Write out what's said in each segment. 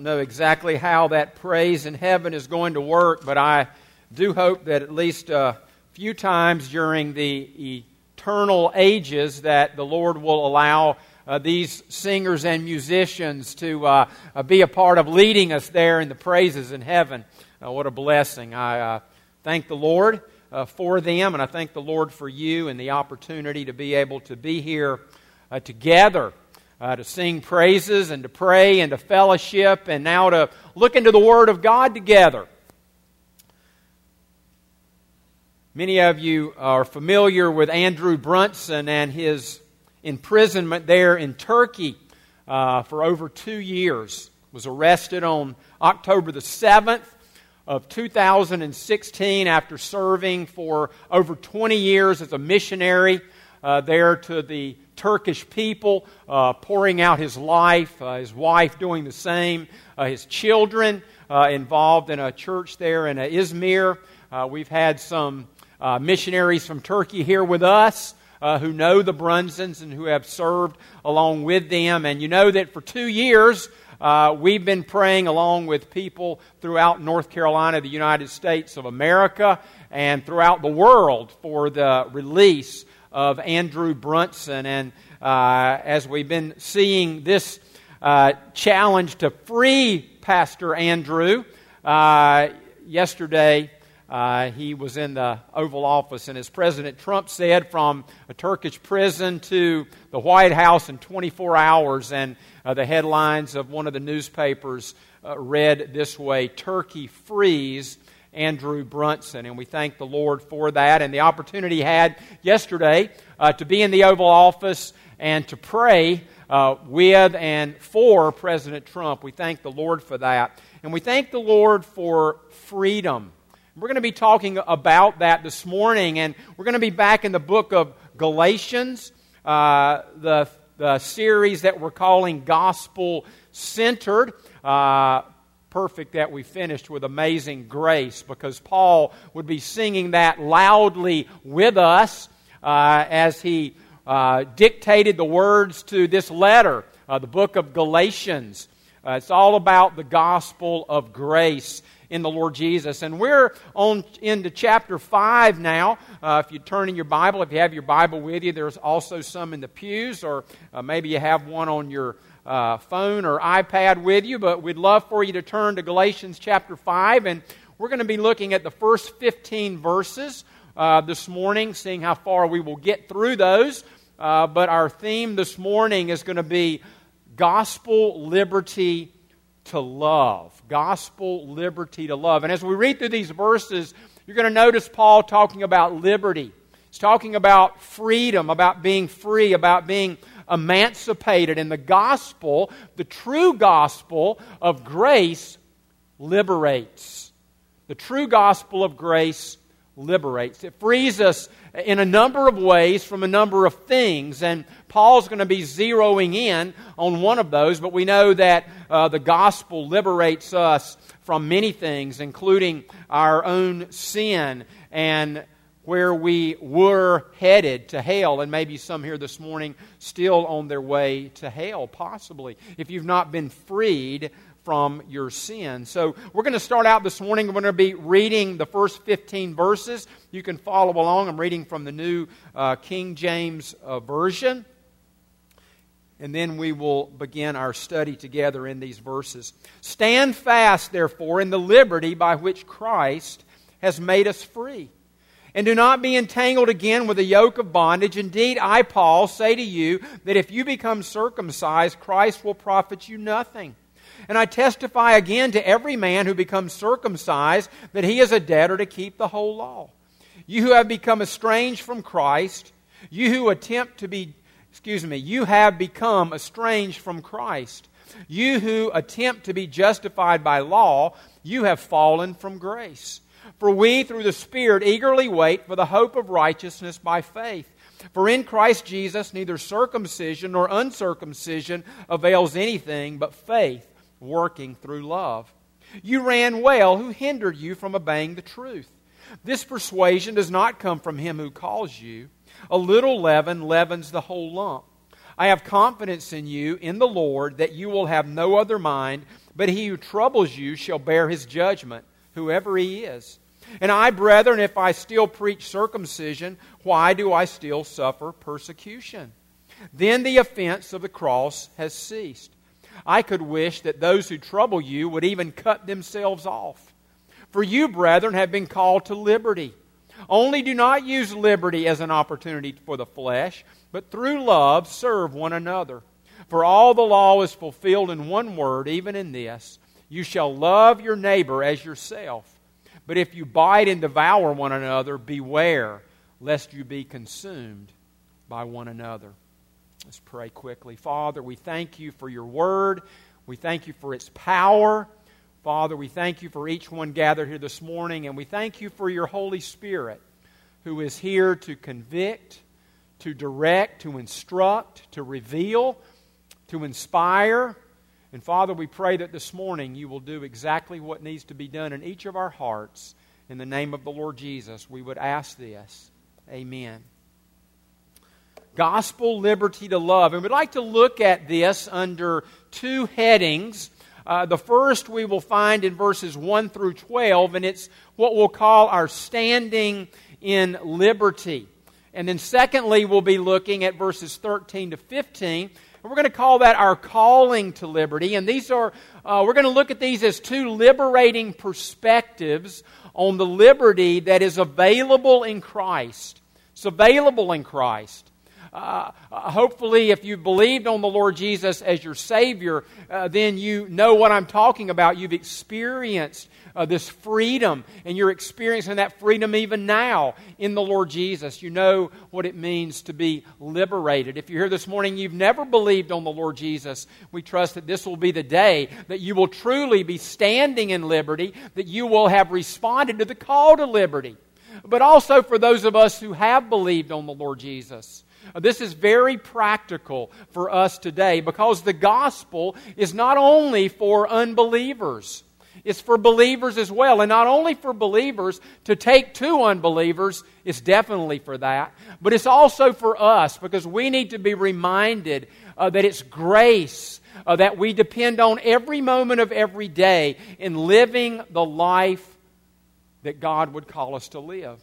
know exactly how that praise in heaven is going to work, but I do hope that at least a few times during the eternal ages that the Lord will allow these singers and musicians to be a part of leading us there in the praises in heaven. What a blessing. I thank the Lord for them, and I thank the Lord for you and the opportunity to be able to be here together. To sing praises and to pray and to fellowship and now to look into the Word of God together. Many of you are familiar with Andrew Brunson and his imprisonment there in Turkey for over 2 years. Was arrested on October the 7th of 2016 after serving for over 20 years as a missionary there to the Turkish people, pouring out his life, his wife doing the same, his children involved in a church there in Izmir. We've had some missionaries from Turkey here with us who know the Brunsons and who have served along with them. And you know that for 2 years we've been praying along with people throughout North Carolina, the United States of America, and throughout the world for the release of Andrew Brunson. And as we've been seeing this challenge to free Pastor Andrew, yesterday he was in the Oval Office, and as President Trump said, from a Turkish prison to the White House in 24 hours, and the headlines of one of the newspapers read this way: Turkey frees Andrew Brunson. And we thank the Lord for that and the opportunity he had yesterday to be in the Oval Office and to pray with and for President Trump. We thank the Lord for that. And we thank the Lord for freedom. We're going to be talking about that this morning, and we're going to be back in the book of Galatians, the series that we're calling Gospel Centered. Perfect that we finished with Amazing Grace, because Paul would be singing that loudly with us as he dictated the words to this letter, the book of Galatians. It's all about the gospel of grace in the Lord Jesus. And we're on into chapter 5 now. If you turn in your Bible, if you have your Bible with you, there's also some in the pews, or maybe you have one on your phone or iPad with you, but we'd love for you to turn to Galatians chapter 5, and we're going to be looking at the first 15 verses this morning, seeing how far we will get through those. But our theme this morning is going to be gospel liberty to love. Gospel liberty to love. And as we read through these verses, you're going to notice Paul talking about liberty. He's talking about freedom, about being free, about being emancipated. And the gospel, the true gospel of grace, liberates. The true gospel of grace liberates. It frees us in a number of ways from a number of things, and Paul's going to be zeroing in on one of those, but we know that the gospel liberates us from many things, including our own sin and where we were headed to hell, and maybe some here this morning still on their way to hell, possibly, if you've not been freed from your sin. So we're going to start out this morning. We're going to be reading the first 15 verses. You can follow along. I'm reading from the New King James Version. And then we will begin our study together in these verses. Stand fast, therefore, in the liberty by which Christ has made us free. And do not be entangled again with a yoke of bondage. Indeed, I, Paul, say to you that if you become circumcised, Christ will profit you nothing. And I testify again to every man who becomes circumcised that he is a debtor to keep the whole law. You who have become estranged from Christ, you have become estranged from Christ. You who attempt to be justified by law, you have fallen from grace. For we, through the Spirit, eagerly wait for the hope of righteousness by faith. For in Christ Jesus neither circumcision nor uncircumcision avails anything, but faith working through love. You ran well. Who hindered you from obeying the truth? This persuasion does not come from him who calls you. A little leaven leavens the whole lump. I have confidence in you, in the Lord, that you will have no other mind, but he who troubles you shall bear his judgment, whoever he is. And I, brethren, if I still preach circumcision, why do I still suffer persecution? Then the offense of the cross has ceased. I could wish that those who trouble you would even cut themselves off. For you, brethren, have been called to liberty. Only do not use liberty as an opportunity for the flesh, but through love serve one another. For all the law is fulfilled in one word, even in this: you shall love your neighbor as yourself. But if you bite and devour one another, beware lest you be consumed by one another. Let's pray quickly. Father, we thank you for your word. We thank you for its power. Father, we thank you for each one gathered here this morning, and we thank you for your Holy Spirit, who is here to convict, to direct, to instruct, to reveal, to inspire. And Father, we pray that this morning you will do exactly what needs to be done in each of our hearts. In the name of the Lord Jesus, we would ask this. Amen. Gospel, liberty to love. And we'd like to look at this under two headings. The first we will find in verses 1 through 12, and it's what we'll call our standing in liberty. And then secondly, we'll be looking at verses 13 to 15. And we're going to call that our calling to liberty. And these are, we're going to look at these as two liberating perspectives on the liberty that is available in Christ. It's available in Christ. Hopefully, if you've believed on the Lord Jesus as your Savior, then you know what I'm talking about. You've experienced this freedom, and you're experiencing that freedom even now in the Lord Jesus. You know what it means to be liberated. If you're here this morning, you've never believed on the Lord Jesus, we trust that this will be the day that you will truly be standing in liberty, that you will have responded to the call to liberty. But also for those of us who have believed on the Lord Jesus, this is very practical for us today, because the gospel is not only for unbelievers, it's for believers as well. And not only for believers to take to unbelievers, it's definitely for that, but it's also for us, because we need to be reminded that it's grace that we depend on every moment of every day in living the life that God would call us to live.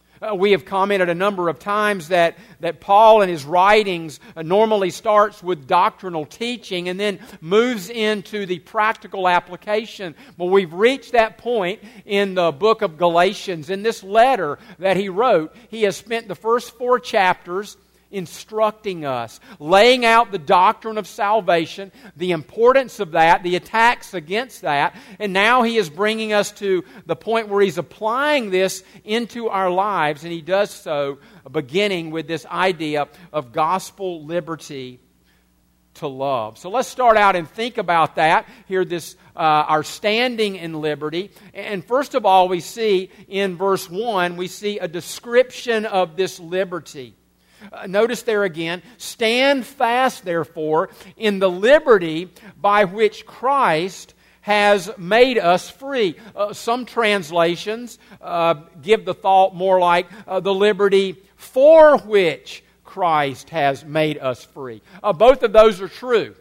We have commented a number of times that Paul in his writings normally starts with doctrinal teaching and then moves into the practical application. Well, we've reached that point in the book of Galatians. In this letter that he wrote, he has spent the first 4 chapters instructing us, laying out the doctrine of salvation, the importance of that, the attacks against that, and now he is bringing us to the point where he's applying this into our lives, and he does so beginning with this idea of gospel liberty to love. So let's start out and think about that here, this our standing in liberty. And first of all, we see in verse 1, we see a description of this liberty. Notice there again, stand fast, therefore, in the liberty by which Christ has made us free. Some translations give the thought more like the liberty for which Christ has made us free. Both of those are true.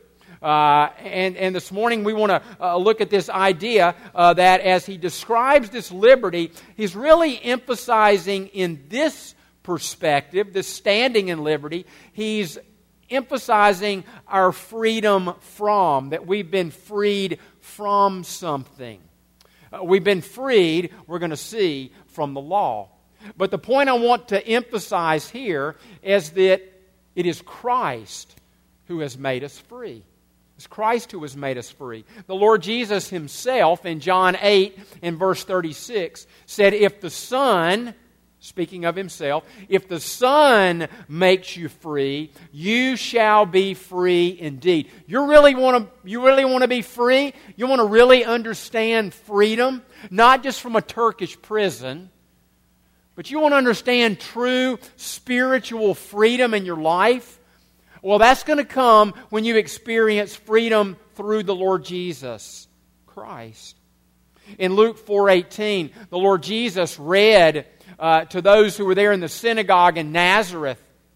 And this morning we want to look at this idea that as he describes this liberty, he's really emphasizing in this perspective, this standing in liberty, he's emphasizing our freedom from, that we've been freed from something. We've been freed, we're going to see, from the law. But the point I want to emphasize here is that it is Christ who has made us free. It's Christ who has made us free. The Lord Jesus himself in John 8 in verse 36 said, if the Son, speaking of himself, if the Son makes you free, you shall be free indeed. You really want to be free? You want to really understand freedom? Not just from a Turkish prison, but you want to understand true spiritual freedom in your life? Well, that's going to come when you experience freedom through the Lord Jesus Christ. In Luke 4:18, the Lord Jesus read to those who were there in the synagogue in Nazareth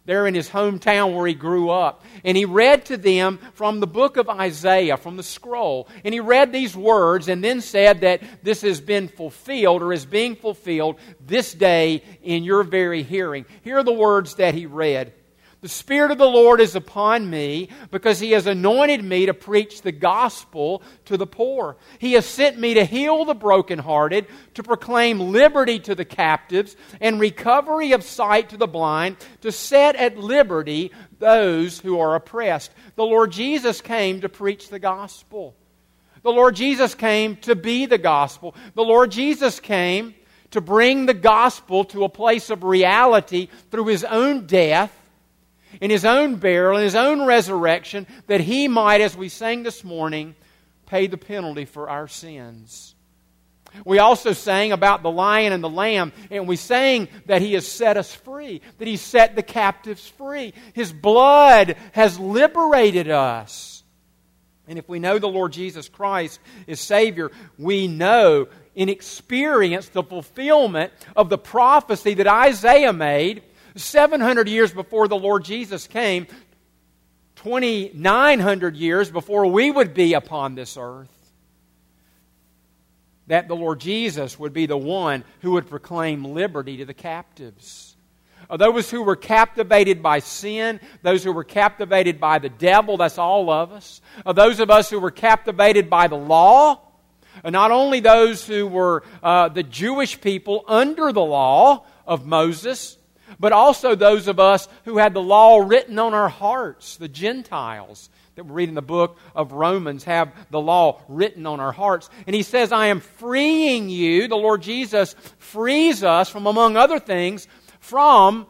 there in his hometown where he grew up. And he read to them from the book of Isaiah, from the scroll. And he read these words and then said that this has been fulfilled or is being fulfilled this day in your very hearing. Here are the words that he read. The Spirit of the Lord is upon me because He has anointed me to preach the gospel to the poor. He has sent me to heal the brokenhearted, to proclaim liberty to the captives and recovery of sight to the blind, to set at liberty those who are oppressed. The Lord Jesus came to preach the gospel. The Lord Jesus came to be the gospel. The Lord Jesus came to bring the gospel to a place of reality through His own death, in His own burial, in His own resurrection, that He might, as we sang this morning, pay the penalty for our sins. We also sang about the lion and the lamb, and we sang that He has set us free, that He set the captives free. His blood has liberated us. And if we know the Lord Jesus Christ is Savior, we know in experience the fulfillment of the prophecy that Isaiah made 700 years before the Lord Jesus came, 2,900 years before we would be upon this earth, that the Lord Jesus would be the one who would proclaim liberty to the captives. Those who were captivated by sin, those who were captivated by the devil, that's all of us. Those of us who were captivated by the law, not only those who were the Jewish people under the law of Moses, but also those of us who had the law written on our hearts, the Gentiles that we read in the book of Romans have the law written on our hearts. And he says, I am freeing you. The Lord Jesus frees us from, among other things, from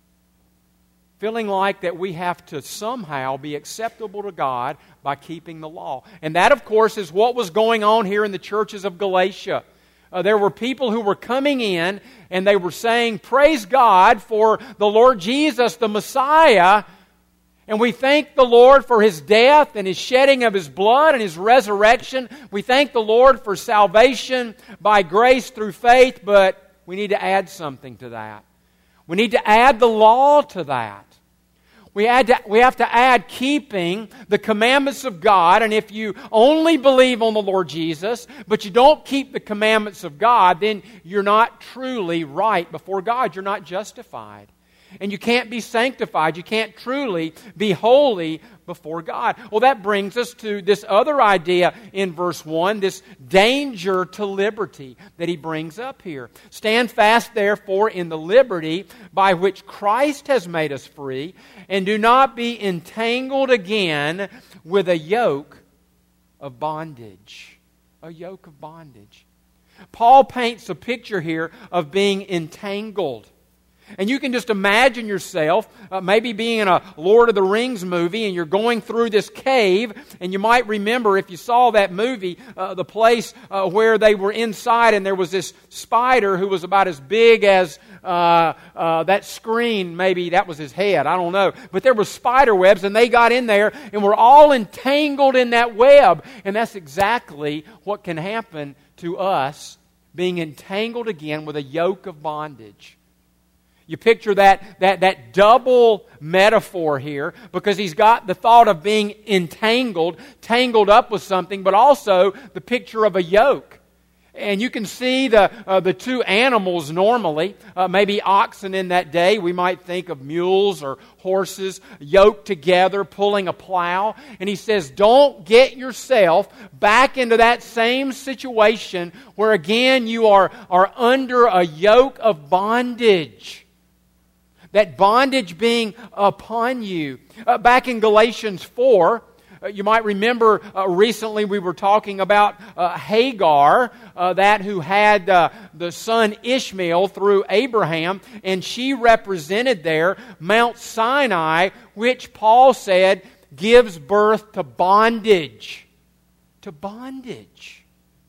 feeling like that we have to somehow be acceptable to God by keeping the law. And that, of course, is what was going on here in the churches of Galatia. There were people who were coming in and they were saying, praise God for the Lord Jesus, the Messiah. And we thank the Lord for His death and His shedding of His blood and His resurrection. We thank the Lord for salvation by grace through faith, but we need to add something to that. We need to add the law to that. We have to add keeping the commandments of God, and if you only believe on the Lord Jesus, but you don't keep the commandments of God, then you're not truly right before God. You're not justified. And you can't be sanctified. You can't truly be holy before God. Well, that brings us to this other idea in verse 1, this danger to liberty that he brings up here. Stand fast, therefore, in the liberty by which Christ has made us free, and do not be entangled again with a yoke of bondage. A yoke of bondage. Paul paints a picture here of being entangled. And you can just imagine yourself maybe being in a Lord of the Rings movie and you're going through this cave, and you might remember, if you saw that movie, the place where they were inside, and there was this spider who was about as big as that screen. Maybe that was his head, I don't know. But there were spider webs, and they got in there and were all entangled in that web. And that's exactly what can happen to us, being entangled again with a yoke of bondage. You picture that double metaphor here, because he's got the thought of being entangled, tangled up with something, but also the picture of a yoke. And you can see the two animals normally, maybe oxen in that day. We might think of mules or horses yoked together, pulling a plow. And he says, don't get yourself back into that same situation where again you are under a yoke of bondage. That bondage being upon you. Back in Galatians 4, you might remember recently we were talking about Hagar, that who had the son Ishmael through Abraham, and she represented there Mount Sinai, which Paul said gives birth to bondage. To bondage.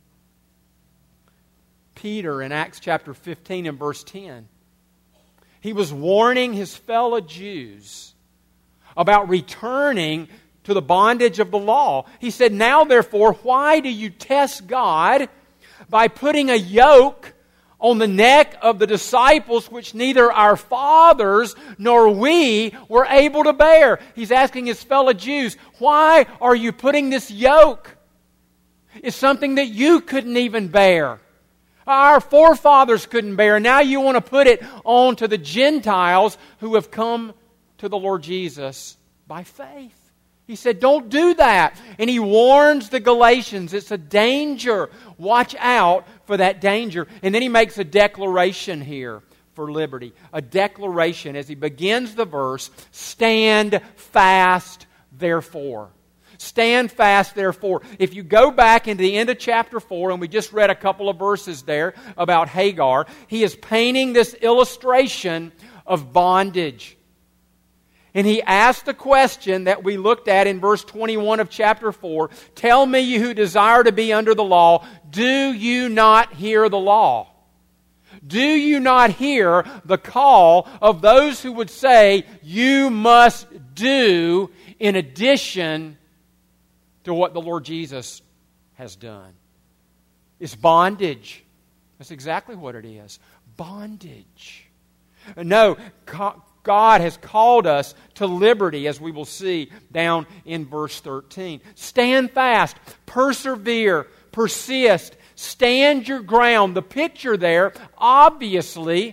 Peter in Acts chapter 15 and verse 10. He was warning his fellow Jews about returning to the bondage of the law. He said, now therefore, why do you test God by putting a yoke on the neck of the disciples, which neither our fathers nor we were able to bear. He's asking his fellow Jews, why are you putting this yoke? It's something that you couldn't even bear. Our forefathers couldn't bear. Now you want to put it on to the Gentiles who have come to the Lord Jesus by faith. He said, don't do that. And he warns the Galatians, it's a danger. Watch out for that danger. And then he makes a declaration here for liberty. A declaration as he begins the verse, stand fast therefore. Stand fast therefore. If you go back into the end of chapter 4, and we just read a couple of verses there about Hagar, he is painting this illustration of bondage. And he asked the question that we looked at in verse 21 of chapter 4, tell me, you who desire to be under the law, do you not hear the law? Do you not hear the call of those who would say, you must do in addition to what the Lord Jesus has done? It's bondage. That's exactly what it is. Bondage. No, God has called us to liberty, as we will see down in verse 13. Stand fast, persevere, persist, stand your ground. The picture there, obviously,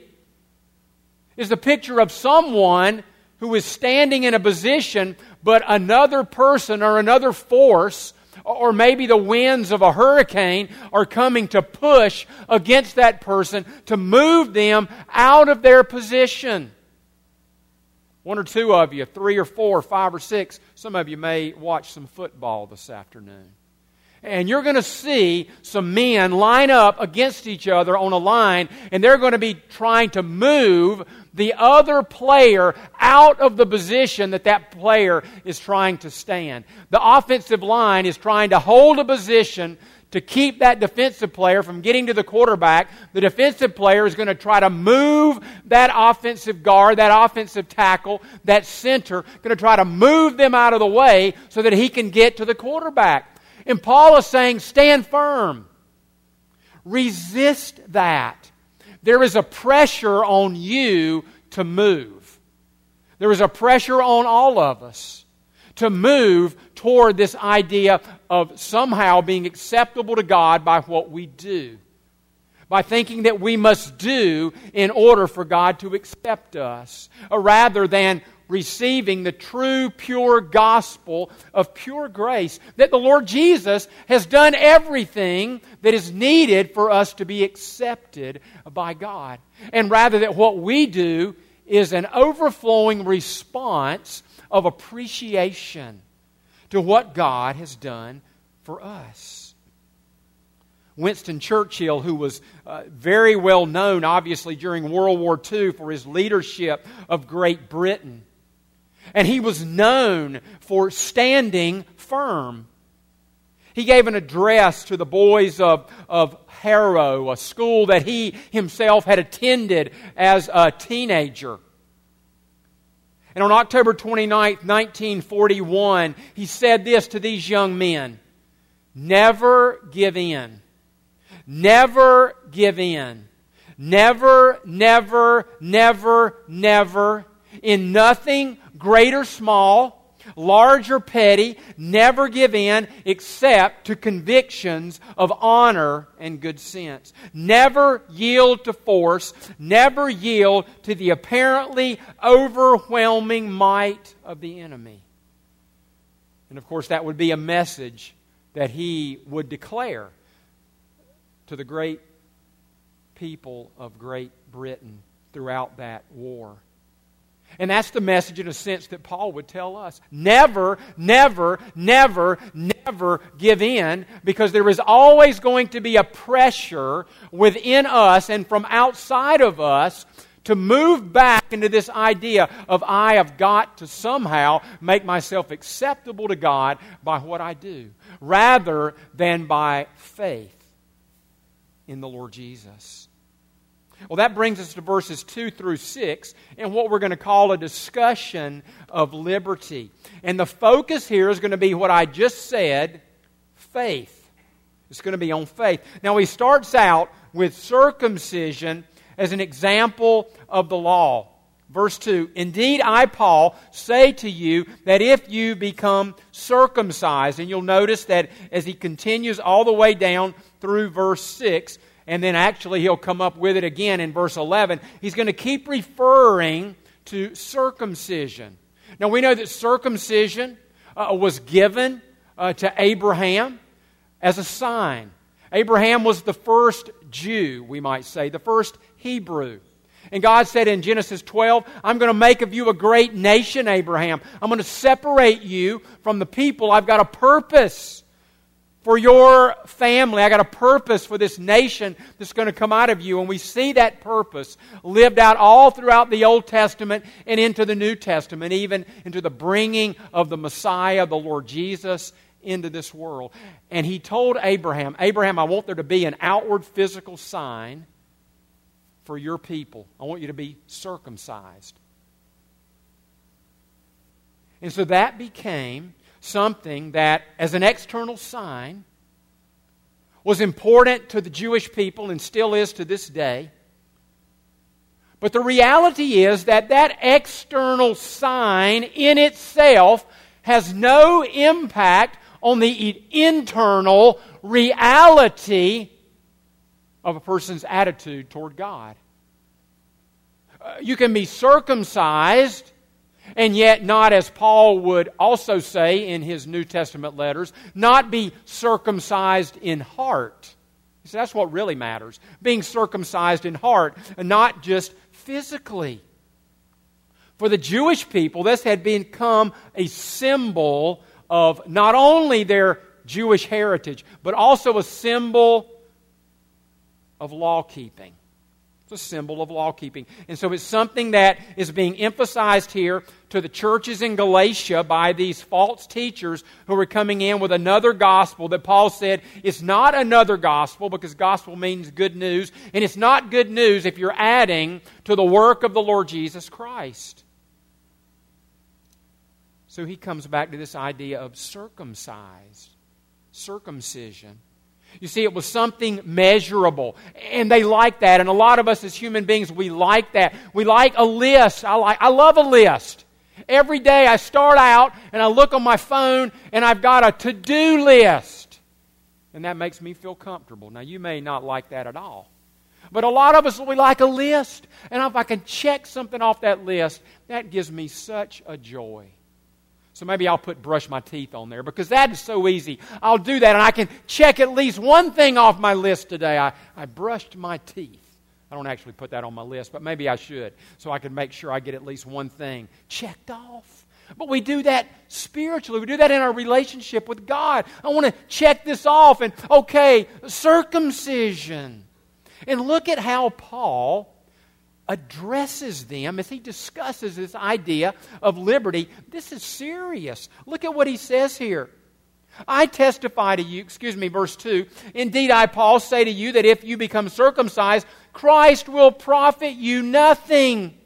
is the picture of someone who is standing in a position, but another person or another force, or maybe the winds of a hurricane, are coming to push against that person to move them out of their position. One or two of you, 3 or 4, 5 or 6, some of you may watch some football this afternoon. And you're going to see some men line up against each other on a line, and they're going to be trying to move the other player out of the position that player is trying to stand. The offensive line is trying to hold a position to keep that defensive player from getting to the quarterback. The defensive player is going to try to move that offensive guard, that offensive tackle, that center, going to try to move them out of the way so that he can get to the quarterback. And Paul is saying, stand firm. Resist that. There is a pressure on you to move. There is a pressure on all of us to move toward this idea of somehow being acceptable to God by what we do. By thinking that we must do in order for God to accept us. Rather than receiving the true, pure gospel of pure grace. That the Lord Jesus has done everything that is needed for us to be accepted by God. And rather that what we do is an overflowing response of appreciation to what God has done for us. Winston Churchill, who was very well known, obviously, during World War II for his leadership of Great Britain. And he was known for standing firm. He gave an address to the boys of Harrow, a school that he himself had attended as a teenager. And on October 29th, 1941, he said this to these young men: never give in. Never give in. Never, never, never, never, in nothing great or small, large or petty, never give in except to convictions of honor and good sense. Never yield to force. Never yield to the apparently overwhelming might of the enemy. And of course, that would be a message that he would declare to the great people of Great Britain throughout that war. And that's the message, in a sense, that Paul would tell us. Never, never, never, never give in, because there is always going to be a pressure within us and from outside of us to move back into this idea of I have got to somehow make myself acceptable to God by what I do, rather than by faith in the Lord Jesus. Well, that brings us to verses 2 through 6 and what we're going to call a discussion of liberty. And the focus here is going to be what I just said, faith. It's going to be on faith. Now, he starts out with circumcision as an example of the law. Verse 2, "Indeed, I, Paul, say to you that if you become circumcised," and you'll notice that as he continues all the way down through verse 6, and then actually he'll come up with it again in verse 11, he's going to keep referring to circumcision. Now we know that circumcision was given to Abraham as a sign. Abraham was the first Jew, we might say, the first Hebrew. And God said in Genesis 12, "I'm going to make of you a great nation, Abraham. I'm going to separate you from the people. I've got a purpose for your family. I got a purpose for this nation that's going to come out of you." And we see that purpose lived out all throughout the Old Testament and into the New Testament, even into the bringing of the Messiah, the Lord Jesus, into this world. And He told Abraham, "Abraham, I want there to be an outward physical sign for your people. I want you to be circumcised." And so that became something that, as an external sign, was important to the Jewish people and still is to this day. But the reality is that that external sign in itself has no impact on the internal reality of a person's attitude toward God. You can be circumcised and yet not, as Paul would also say in his New Testament letters, not be circumcised in heart. So that's what really matters. Being circumcised in heart and not just physically. For the Jewish people, this had become a symbol of not only their Jewish heritage, but also a symbol of law-keeping. It's a symbol of law-keeping. And so it's something that is being emphasized here to the churches in Galatia by these false teachers who are coming in with another gospel that Paul said it's not another gospel, because gospel means good news, and it's not good news if you're adding to the work of the Lord Jesus Christ. So he comes back to this idea of circumcision. You see, it was something measurable, and they like that. And a lot of us as human beings, we like that. We like a list. I love a list. Every day I start out and I look on my phone and I've got a to-do list. And that makes me feel comfortable. Now, you may not like that at all. But a lot of us, we like a list. And if I can check something off that list, that gives me such a joy. So maybe I'll put brush my teeth on there, because that is so easy. I'll do that and I can check at least one thing off my list today. I brushed my teeth. I don't actually put that on my list, but maybe I should, so I can make sure I get at least one thing checked off. But we do that spiritually. We do that in our relationship with God. I want to check this off, and okay, circumcision. And look at how Paul addresses them as he discusses this idea of liberty. This is serious. Look at what he says here. I testify to you, verse 2, "Indeed, I, Paul, say to you that if you become circumcised, Christ will profit you nothing."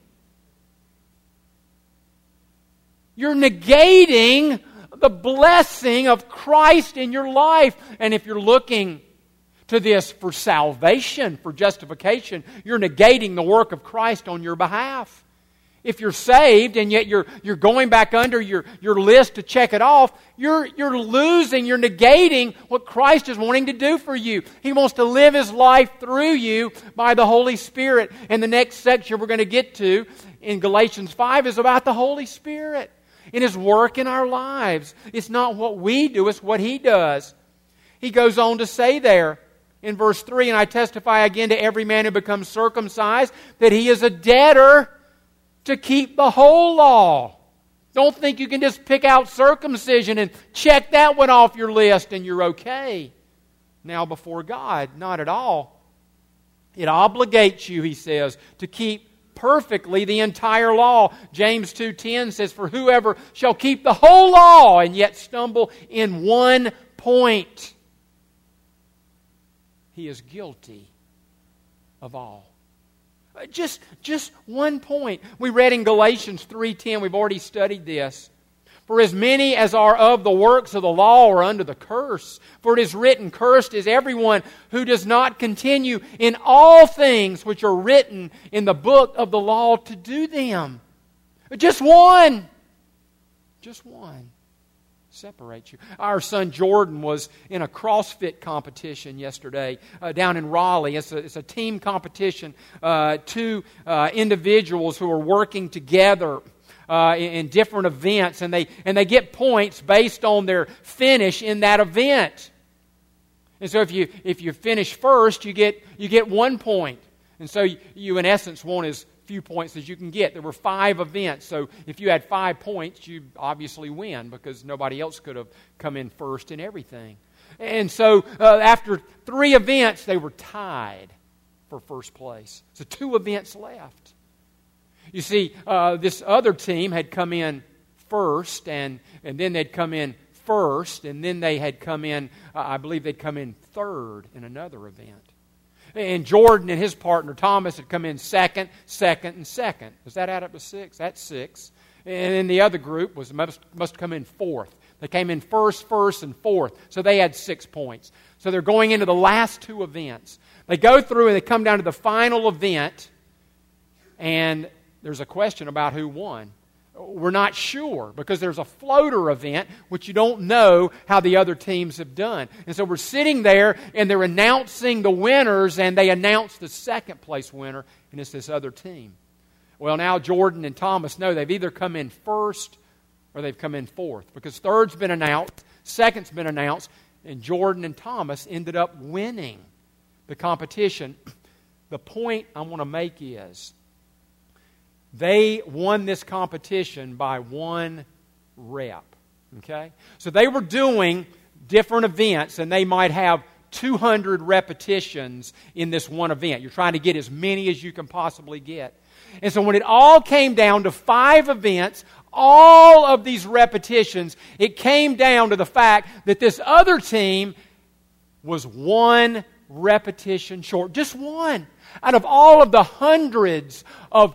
You're negating the blessing of Christ in your life. And if you're looking to this for salvation, for justification, you're negating the work of Christ on your behalf. If you're saved and yet you're going back under your list to check it off, you're losing, you're negating what Christ is wanting to do for you. He wants to live His life through you by the Holy Spirit. And the next section we're going to get to in Galatians 5 is about the Holy Spirit and His work in our lives. It's not what we do, it's what He does. He goes on to say there, in verse 3, "And I testify again to every man who becomes circumcised that he is a debtor to keep the whole law." Don't think you can just pick out circumcision and check that one off your list and you're okay now before God. Not at all. It obligates you, he says, to keep perfectly the entire law. James 2:10 says, "For whoever shall keep the whole law and yet stumble in one point, he is guilty of all." Just one point. We read in Galatians 3:10, we've already studied this. For as many as are of the works of the law are under the curse. For it is written, Cursed is everyone who does not continue in all things which are written in the book of the law to do them. Just one separates you. Our son Jordan was in a CrossFit competition yesterday down in Raleigh. It's a team competition. Two individuals who are working together in different events, and they get points based on their finish in that event. And so if you finish first, you get 1 point. And so you in essence want as few points as you can get. There were 5 events, so if you had 5 points, you obviously win because nobody else could have come in first in everything. And so after 3 events, they were tied for first place. So 2 events left. You see, this other team had come in first, and then they'd come in first, and then they had come in, I believe they'd come in third in another event. And Jordan and his partner Thomas had come in second, and second. Does that add up to 6? That's 6. And then the other group must come in fourth. They came in first, and fourth. So they had 6 points. So they're going into the last 2 events. They go through and they come down to the final event, and there's a question about who won. We're not sure because there's a floater event which you don't know how the other teams have done. And so we're sitting there and they're announcing the winners, and they announce the second place winner, and it's this other team. Well, now Jordan and Thomas know they've either come in first or they've come in fourth because third's been announced, second's been announced, and Jordan and Thomas ended up winning the competition. The point I want to make is they won this competition by 1 rep. Okay? So they were doing different events, and they might have 200 repetitions in this one event. You're trying to get as many as you can possibly get. And so when it all came down to 5 events, all of these repetitions, it came down to the fact that this other team was 1 repetition short. Just 1. Out of all of the hundreds of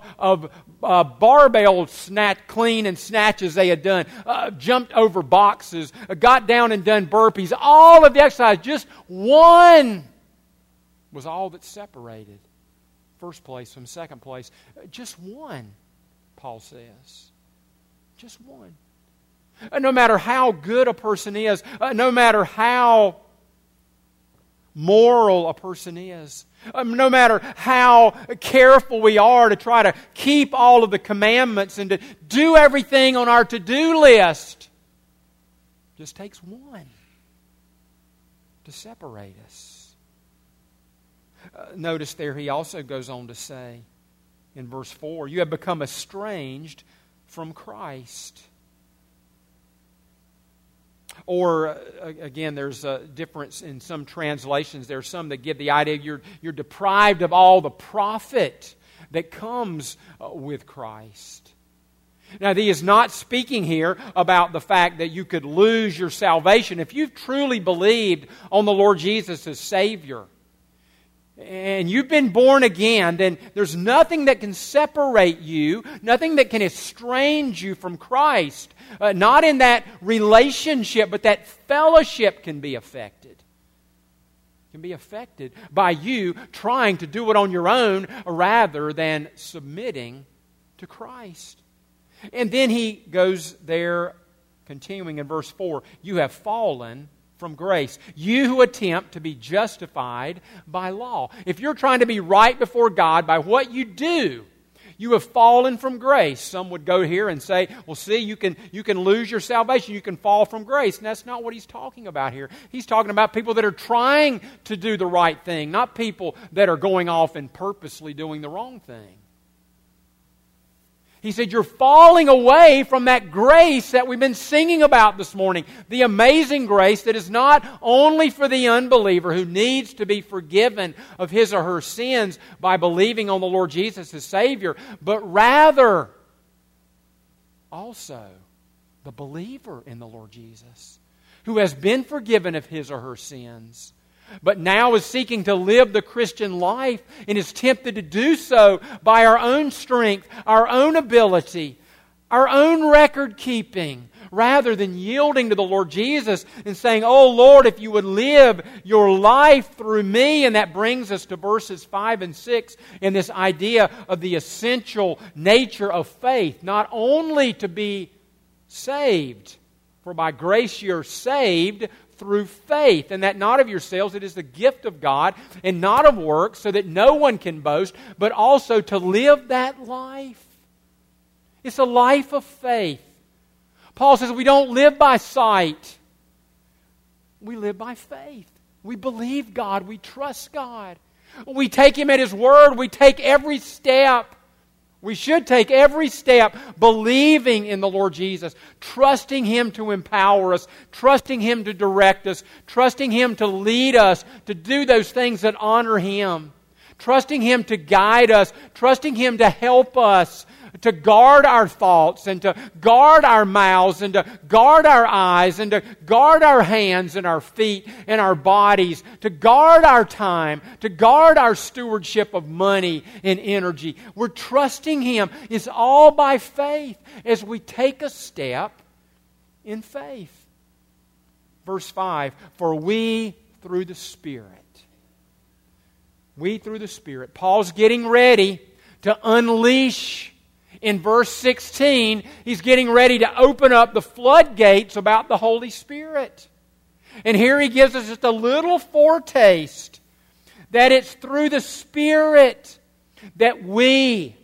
barbell clean and snatches they had done, jumped over boxes, got down and done burpees, all of the exercise, just 1 was all that separated first place from second place. Just 1, Paul says. Just 1. No matter how good a person is, no matter how moral a person is, no matter how careful we are to try to keep all of the commandments and to do everything on our to-do list, it just takes 1 to separate us. Notice there he also goes on to say in verse 4, you have become estranged from Christ. Or, again, there's a difference in some translations. There are some that give the idea you're deprived of all the profit that comes with Christ. Now, he is not speaking here about the fact that you could lose your salvation. If you've truly believed on the Lord Jesus as Savior, and you've been born again, then there's nothing that can separate you, nothing that can estrange you from Christ. Not in that relationship, but that fellowship can be affected. Can be affected by you trying to do it on your own rather than submitting to Christ. And then he goes there, continuing in verse 4, you have fallen from grace. You who attempt to be justified by law. If you're trying to be right before God by what you do, you have fallen from grace. Some would go here and say, well, see, you can lose your salvation. You can fall from grace. And that's not what he's talking about here. He's talking about people that are trying to do the right thing, not people that are going off and purposely doing the wrong thing. He said, you're falling away from that grace that we've been singing about this morning. The amazing grace that is not only for the unbeliever who needs to be forgiven of his or her sins by believing on the Lord Jesus as Savior, but rather also the believer in the Lord Jesus who has been forgiven of his or her sins, but now is seeking to live the Christian life and is tempted to do so by our own strength, our own ability, our own record keeping, rather than yielding to the Lord Jesus and saying, "Oh Lord, if you would live your life through me." And that brings us to verses 5 and 6 and this idea of the essential nature of faith. Not only to be saved, for by grace you're saved through faith, and that not of yourselves, it is the gift of God, and not of works, so that no one can boast, but also to live that life. It's a life of faith. Paul says we don't live by sight. We live by faith. We believe God. We trust God. We take Him at His word. We take every step. We should take every step believing in the Lord Jesus, trusting Him to empower us, trusting Him to direct us, trusting Him to lead us, to do those things that honor Him, trusting Him to guide us, trusting Him to help us, to guard our thoughts and to guard our mouths and to guard our eyes and to guard our hands and our feet and our bodies, to guard our time, to guard our stewardship of money and energy. We're trusting Him. It's all by faith as we take a step in faith. Verse 5, for we through the Spirit. We through the Spirit. Paul's getting ready to unleash. In verse 16, he's getting ready to open up the floodgates about the Holy Spirit. And here he gives us just a little foretaste that it's through the Spirit that we,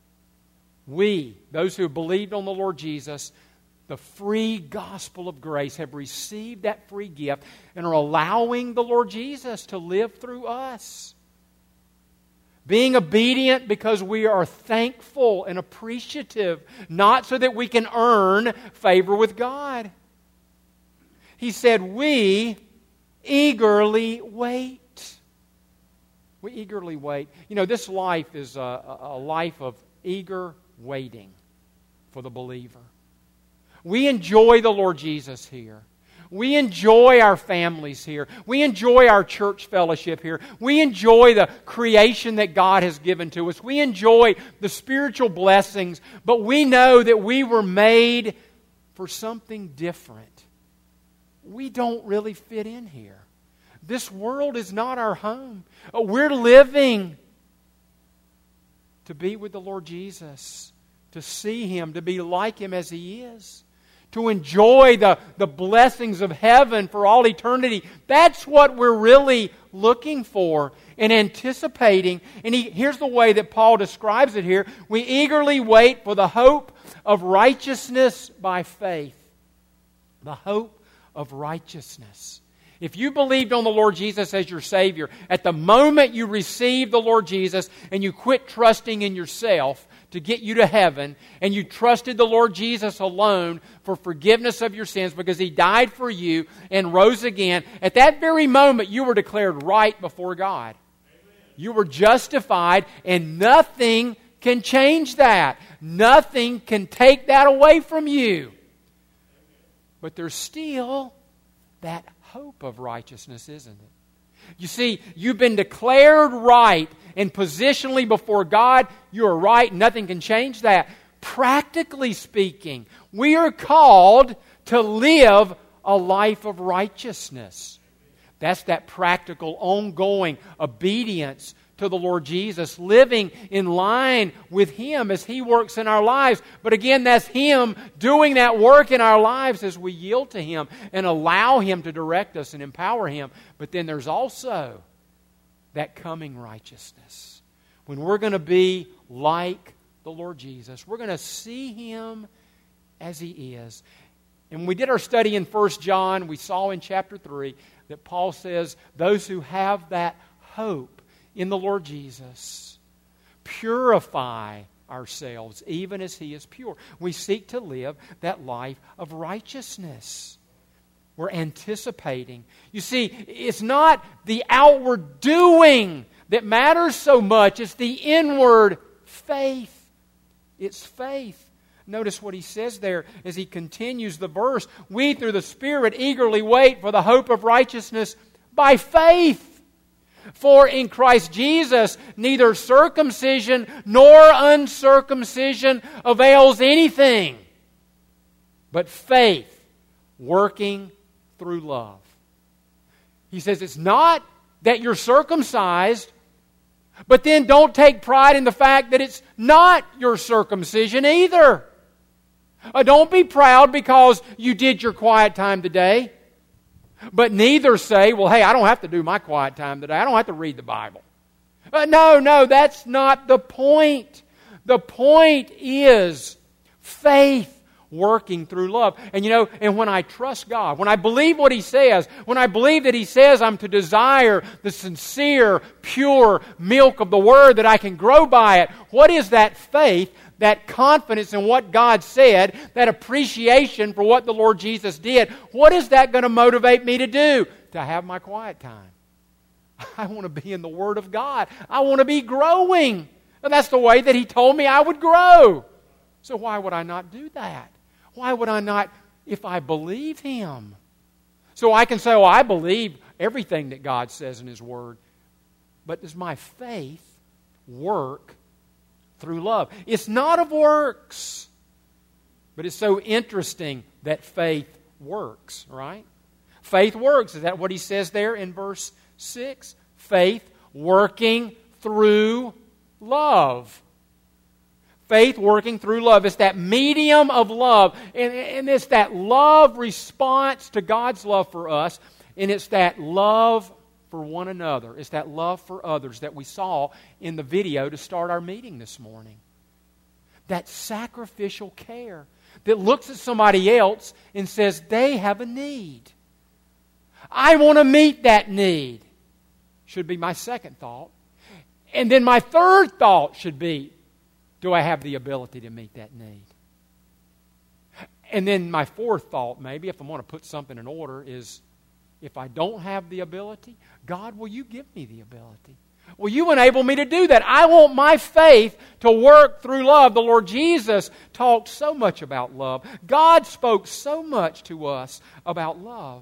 those who have believed on the Lord Jesus, the free gospel of grace, have received that free gift and are allowing the Lord Jesus to live through us. Being obedient because we are thankful and appreciative, not so that we can earn favor with God. He said, we eagerly wait. We eagerly wait. You know, this life is a life of eager waiting for the believer. We enjoy the Lord Jesus here. We enjoy our families here. We enjoy our church fellowship here. We enjoy the creation that God has given to us. We enjoy the spiritual blessings, but we know that we were made for something different. We don't really fit in here. This world is not our home. We're living to be with the Lord Jesus, to see Him, to be like Him as He is, to enjoy the blessings of heaven for all eternity. That's what we're really looking for and anticipating. And here's the way that Paul describes it here. We eagerly wait for the hope of righteousness by faith. The hope of righteousness. If you believed on the Lord Jesus as your Savior, at the moment you received the Lord Jesus and you quit trusting in yourself to get you to heaven, and you trusted the Lord Jesus alone for forgiveness of your sins because He died for you and rose again, at that very moment you were declared right before God. Amen. You were justified, and nothing can change that. Nothing can take that away from you. But there's still that hope of righteousness, isn't it? You see, you've been declared right, and positionally before God, you are right. Nothing can change that. Practically speaking, we are called to live a life of righteousness. That's that practical, ongoing obedience to the Lord Jesus, living in line with Him as He works in our lives. But again, that's Him doing that work in our lives as we yield to Him and allow Him to direct us and empower Him. But then there's also that coming righteousness. When we're going to be like the Lord Jesus, we're going to see Him as He is. And when we did our study in 1 John, we saw in chapter 3 that Paul says, those who have that hope in the Lord Jesus purify ourselves even as He is pure. We seek to live that life of righteousness. We're anticipating. You see, it's not the outward doing that matters so much. It's the inward faith. It's faith. Notice what he says there as he continues the verse. We through the Spirit eagerly wait for the hope of righteousness by faith. For in Christ Jesus neither circumcision nor uncircumcision avails anything. but faith working through love. He says it's not that you're circumcised, but then don't take pride in the fact that it's not your circumcision either. Don't be proud because you did your quiet time today. But neither say, well, hey, I don't have to do my quiet time today. I don't have to read the Bible. No, that's not the point. The point is faith working through love. And and when I trust God, when I believe what He says, when I believe that He says I'm to desire the sincere, pure milk of the Word, that I can grow by it, what is that faith? That confidence in what God said, that appreciation for what the Lord Jesus did, what is that going to motivate me to do? To have my quiet time. I want to be in the Word of God. I want to be growing. And that's the way that He told me I would grow. So why would I not do that? Why would I not, if I believe Him? So I can say, oh, I believe everything that God says in His Word. But does my faith work through love? It's not of works. But it's so interesting that faith works, right? Faith works. Is that what he says there in verse 6? Faith working through love. Faith working through love. It's that medium of love. And it's that love response to God's love for us. And it's that love for one another. It's that love for others that we saw in the video to start our meeting this morning. That sacrificial care that looks at somebody else and says, they have a need. I want to meet that need. Should be my second thought. And then my third thought should be, do I have the ability to meet that need? And then my fourth thought, maybe, if I want to put something in order, is if I don't have the ability, God, will you give me the ability? Will you enable me to do that? I want my faith to work through love. The Lord Jesus talked so much about love. God spoke so much to us about love.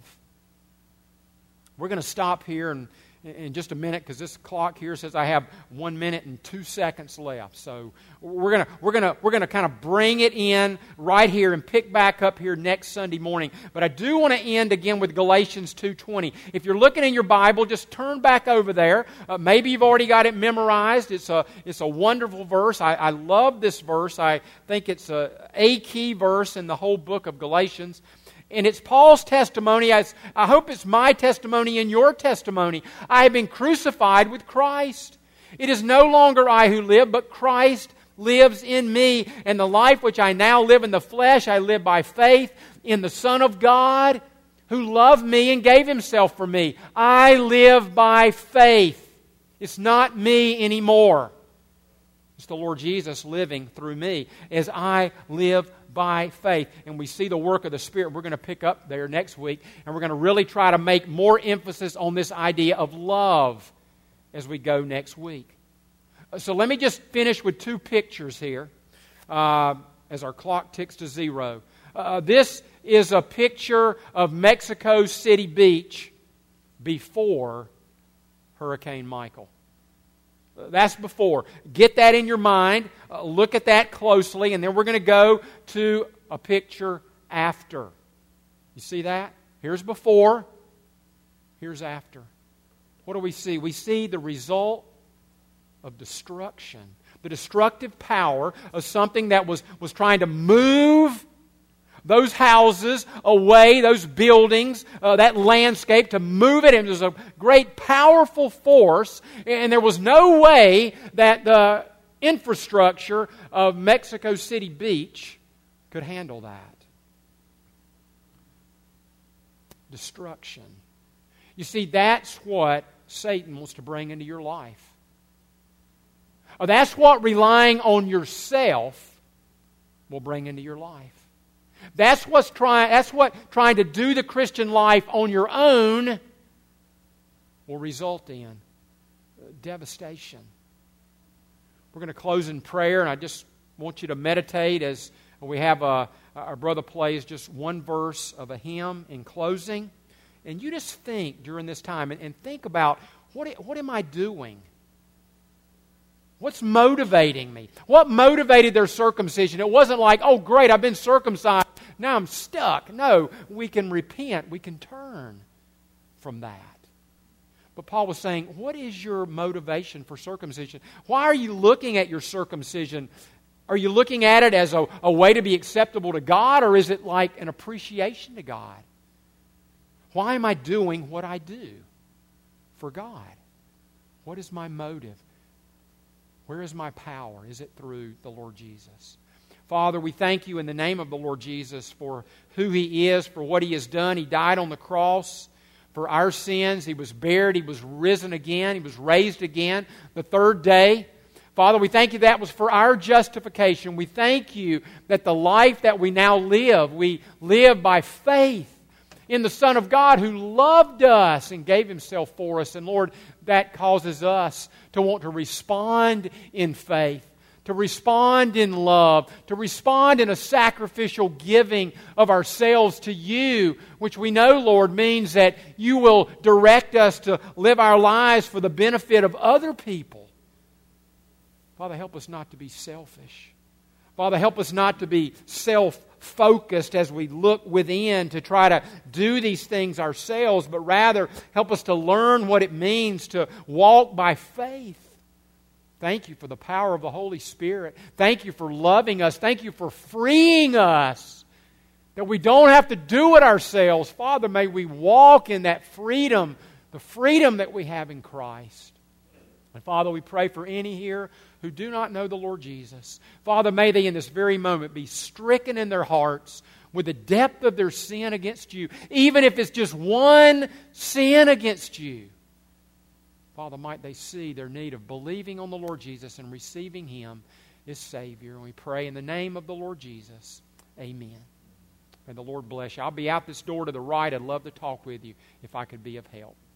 We're going to stop here in just a minute because this clock here says I have 1 minute and 2 seconds left. So we're gonna kind of bring it in right here and pick back up here next Sunday morning. But I do want to end again with Galatians 2:20. If you're looking in your Bible, just turn back over there. Maybe you've already got it memorized. It's a wonderful verse. I love this verse. I think it's a key verse in the whole book of Galatians. And it's Paul's testimony. I hope it's my testimony and your testimony. I have been crucified with Christ. It is no longer I who live, but Christ lives in me. And the life which I now live in the flesh, I live by faith in the Son of God who loved me and gave Himself for me. I live by faith. It's not me anymore. It's the Lord Jesus living through me as I live by faith. And we see the work of the Spirit. We're going to pick up there next week, and we're going to really try to make more emphasis on this idea of love as we go next week. So let me just finish with two pictures here as our clock ticks to 0. This is a picture of Mexico City Beach before Hurricane Michael. That's before. Get that in your mind. Look at that closely. And then we're going to go to a picture after. You see that? Here's before. Here's after. What do we see? We see the result of destruction. The destructive power of something that was trying to move those houses away, those buildings, that landscape, to move it. And there's a great powerful force, and there was no way that the infrastructure of Mexico City Beach could handle that. Destruction. You see, that's what Satan wants to bring into your life. That's what relying on yourself will bring into your life. That's what trying to do the Christian life on your own will result in devastation. We're going to close in prayer, and I just want you to meditate as we have our brother plays just one verse of a hymn in closing. And you just think during this time and think about what am I doing? What's motivating me? What motivated their circumcision? It wasn't like, oh great, I've been circumcised. now I'm stuck. No, we can repent. We can turn from that. But Paul was saying, what is your motivation for circumcision? Why are you looking at your circumcision? Are you looking at it as a way to be acceptable to God, or is it like an appreciation to God? Why am I doing what I do for God? What is my motive? Where is my power? Is it through the Lord Jesus? Father, we thank you in the name of the Lord Jesus for who He is, for what He has done. He died on the cross for our sins. He was buried. He was risen again. He was raised again the third day. Father, we thank you that was for our justification. We thank you that the life that we now live, we live by faith in the Son of God who loved us and gave Himself for us. And Lord, that causes us to want to respond in faith, to respond in love, to respond in a sacrificial giving of ourselves to You, which we know, Lord, means that You will direct us to live our lives for the benefit of other people. Father, help us not to be selfish. Father, help us not to be self-focused as we look within to try to do these things ourselves, but rather help us to learn what it means to walk by faith. Thank You for the power of the Holy Spirit. Thank You for loving us. Thank You for freeing us, that we don't have to do it ourselves. Father, may we walk in that freedom, the freedom that we have in Christ. And Father, we pray for any here who do not know the Lord Jesus. Father, may they in this very moment be stricken in their hearts with the depth of their sin against You, even if it's just one sin against You. Father, might they see their need of believing on the Lord Jesus and receiving Him as Savior. And we pray in the name of the Lord Jesus. Amen. May the Lord bless you. I'll be out this door to the right. I'd love to talk with you if I could be of help.